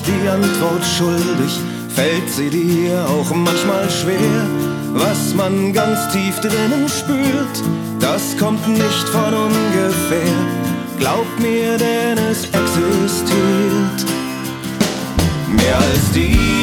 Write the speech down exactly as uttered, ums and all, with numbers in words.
nicht die Antwort schuldig, fällt sie dir auch manchmal schwer. Was man ganz tief drinnen spürt, das kommt nicht von ungefähr. Glaub mir, denn es existiert. Mehr als die